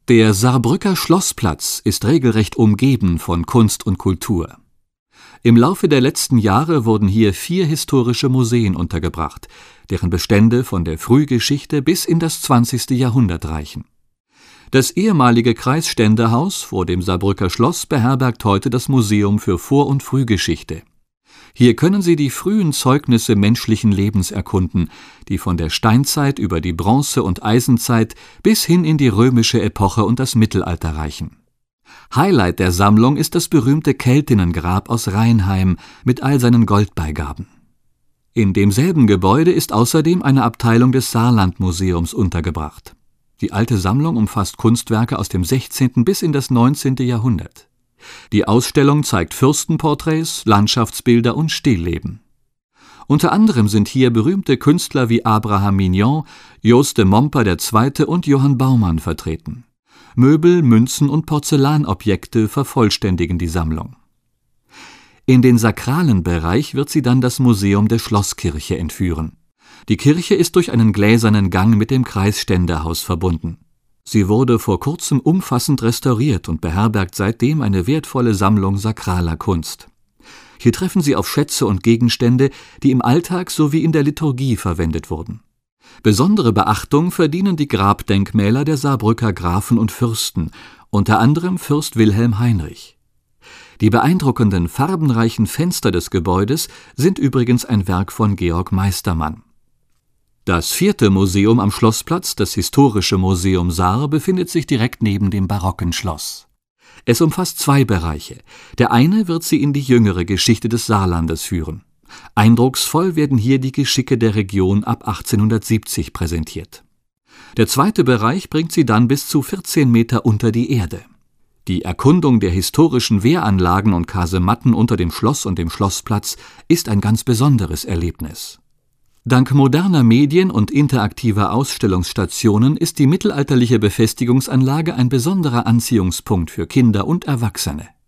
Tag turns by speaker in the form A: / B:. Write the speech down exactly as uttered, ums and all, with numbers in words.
A: Der Saarbrücker Schlossplatz ist regelrecht umgeben von Kunst und Kultur. Im Laufe der letzten Jahre wurden hier vier historische Museen untergebracht, deren Bestände von der Frühgeschichte bis in das zwanzigste Jahrhundert reichen. Das ehemalige Kreisständehaus vor dem Saarbrücker Schloss beherbergt heute das Museum für Vor- und Frühgeschichte. Hier können Sie die frühen Zeugnisse menschlichen Lebens erkunden, die von der Steinzeit über die Bronze- und Eisenzeit bis hin in die römische Epoche und das Mittelalter reichen. Highlight der Sammlung ist das berühmte Keltinnengrab aus Reinheim mit all seinen Goldbeigaben. In demselben Gebäude ist außerdem eine Abteilung des Saarlandmuseums untergebracht. Die alte Sammlung umfasst Kunstwerke aus dem sechzehnten bis in das neunzehnte Jahrhundert. Die Ausstellung zeigt Fürstenporträts, Landschaftsbilder und Stillleben. Unter anderem sind hier berühmte Künstler wie Abraham Mignon, Jost de Momper der Zweite und Johann Baumann vertreten. Möbel, Münzen und Porzellanobjekte vervollständigen die Sammlung. In den sakralen Bereich wird sie dann das Museum der Schlosskirche entführen. Die Kirche ist durch einen gläsernen Gang mit dem Kreisständehaus verbunden. Sie wurde vor kurzem umfassend restauriert und beherbergt seitdem eine wertvolle Sammlung sakraler Kunst. Hier treffen Sie auf Schätze und Gegenstände, die im Alltag sowie in der Liturgie verwendet wurden. Besondere Beachtung verdienen die Grabdenkmäler der Saarbrücker Grafen und Fürsten, unter anderem Fürst Wilhelm Heinrich. Die beeindruckenden, farbenreichen Fenster des Gebäudes sind übrigens ein Werk von Georg Meistermann. Das vierte Museum am Schlossplatz, das Historische Museum Saar, befindet sich direkt neben dem barocken Schloss. Es umfasst zwei Bereiche. Der eine wird Sie in die jüngere Geschichte des Saarlandes führen. Eindrucksvoll werden hier die Geschicke der Region ab achtzehnhundertsiebzig präsentiert. Der zweite Bereich bringt Sie dann bis zu vierzehn Meter unter die Erde. Die Erkundung der historischen Wehranlagen und Kasematten unter dem Schloss und dem Schlossplatz ist ein ganz besonderes Erlebnis. Dank moderner Medien und interaktiver Ausstellungsstationen ist die mittelalterliche Befestigungsanlage ein besonderer Anziehungspunkt für Kinder und Erwachsene.